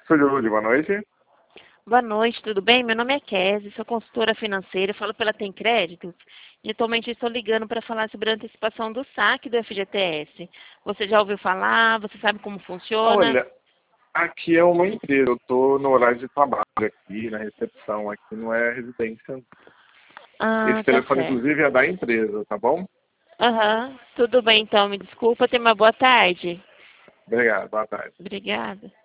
Sou Júlio, boa noite. Boa noite, tudo bem? Meu nome é Kézia, sou consultora financeira, falo pela Tem Crédito e atualmente estou ligando para falar sobre a antecipação do saque do FGTS. Você já ouviu falar? Você sabe como funciona? Olha, aqui é uma empresa, eu estou no horário de trabalho aqui, na recepção, aqui não é residência. Ah, Esse tá telefone, certo. inclusive, é da empresa, tá bom? Aham, tudo bem então, me desculpa, tenha uma boa tarde. Obrigado, boa tarde. Obrigada.